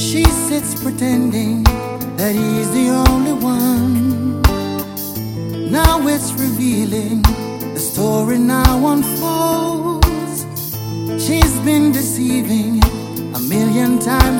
She sits pretending that he's the only one. Now it's revealing, the story now unfolds. She's been deceiving a million times